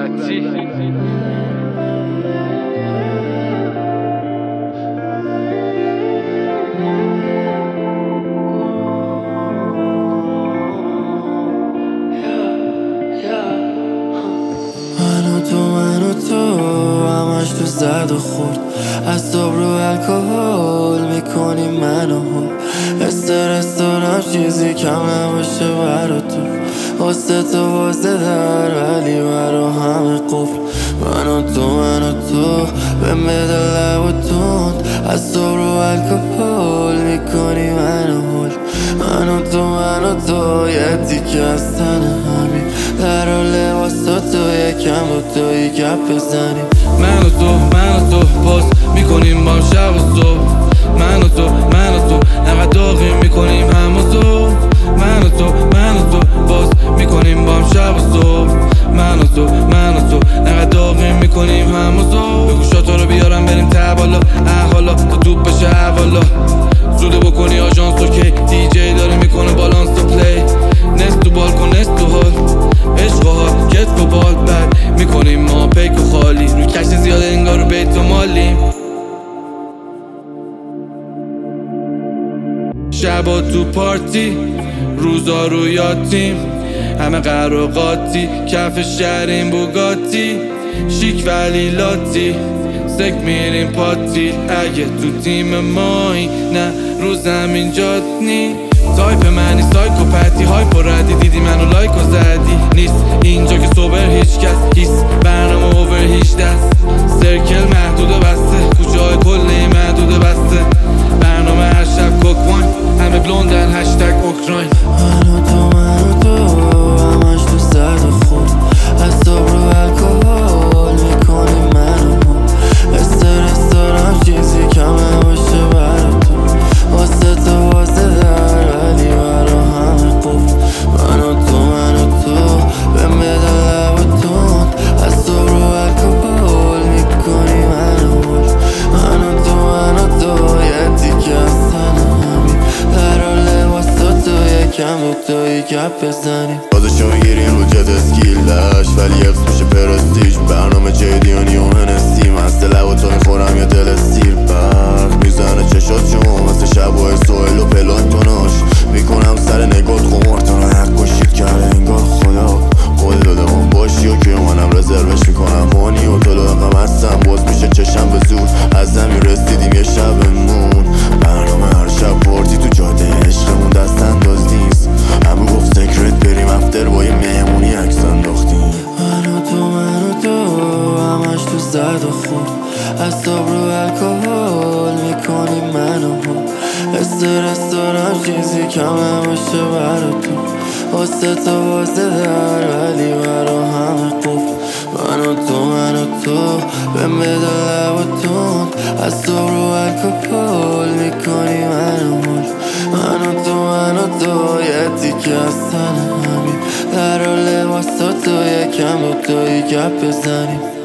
من و تو همش تو زد و خورد، از صبح رو الکل میکنی منو هول. استرس دارم چیزی کم نباشه برا تو، واسه تو واسه در ولی برا همه قفل. من و تو بهم بده لب و تند، از صبح رو الکل میکنی منو هول. من و تو یه دیگه از تن همین، در و لباسا تو یکم با توی گپ بزنیم. من و تو باز میکنیم با شب و صبح. من و تو انقدر داغی میکنیم هم و تو. من و تو باز میکنیم با شب و صبح. من و تو انقدر داغی میکنیم هم و تو. بگو شاتا رو بیارم بریم ته بالا، حالا تا توپ بشه حوالا. زوده بکنی آژانس و کی دی جی داره میکنه بالانس تو پلی. نست تو بالکن نست تو حال، عشق و حال کتف و بال بد میکنیم ما پیک و خالی. روی کشت زیاده انگار رو بیت و مالیم. شبا تو پارتی، روزا رو یاتیم، همه قراقاتی، کف شهرین بوگاتی. شیک ولی لاتی، سک میریم پاتی. اگه تو تیم مایی نه رو زمین جات نی. تایپ منی سایکوپتی، هایپ و ردی، دیدی منو لایک و زدی. نیست اینجا که سوبر هیچ کس، هیس برنامه اوور هیچ دست. سرکل محدود و بسته، کوچه های کلی محدود و بسته. برنامه هر شب کوک واین، همه بلوندن هشتگ اوکراین. من و تو همش تو زد و خورد، از صبح رو الکل میکنی منو هول. استرس دارم چیزی کم نباشه برا تو، واسه تو واسه در ولی برا همه قفل. من و تو بهم بده لب و تند، از صبح رو الکل میکنی منو هول. من و تو یه دیگه از تن همین، در و لباسا تو یکم با توی گپ بزنیم. بازشو میگیرین رو جد اسکیلش، ولی حفظ میشه پرستیج. برنامه جیدیانی و هنستی، مسته لب و تو میخورم یا دل سیر. برق میزنه چشات شما مثل شبای سویل و پلانتوناش. میکنم سر نگات خمارتان رو حق باشید کرده انگار خدا خود داده من باشی و که منم رزروش میکنم هانی و طلوع غم هستم. باز میشه چشم به زور، از زمین رسیدیم یه شبمون. برنامه هر شب پارتی تو جاده عشقمون، دست انداز نیست. همه گفت سکرت بریم افتر با یه مهمونی عکس انداختیم. من و تو همش تو زد و خورد، از صبح رو الکل میکنی منو هول. استرس دارم چیزی کم نباشه برا تو، واسه تو واسه در ولی برا همه قفل. من و تو بهم بده لب و تند، از صبح رو الکل میکنی منو هول. من و تو یه دیگه از تن همین، در و لباسا تو یکم با توی گپ بزنیم.